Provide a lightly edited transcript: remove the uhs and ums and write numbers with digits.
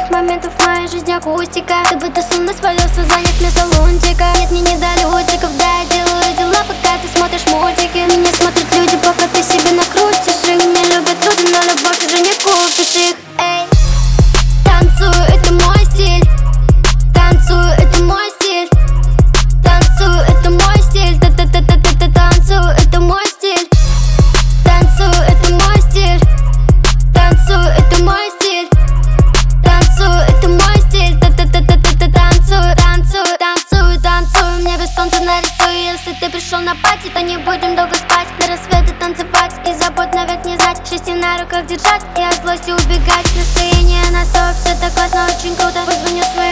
этих моментов в моей жизни акустика. Ты будто словно свалился, заняв место лунтика. Нет, мне не до лютиков, да, я делаю дела, пока ты смотришь мультики. Меня смотрят люди, пока ты себе накрутишь их. Меня любят люди, но любовь уже не купишь их. Эй, танцую, это мой стиль. Танцую, это мой стиль. Танцую, это мой стиль. Танцую, это мой стиль. Танцую, это мой стиль. Танцую, это мой стиль. Танцую, это мой стиль. Танцую, танцую, танцую, танцую. Мне без солнца нарисую. Если ты пришел на пати, то не будем долго спать. До рассвета танцевать и забот навек не знать. Счастье на руках держать и от злости убегать. Настроение на 100, все так классно, очень круто. Позвоню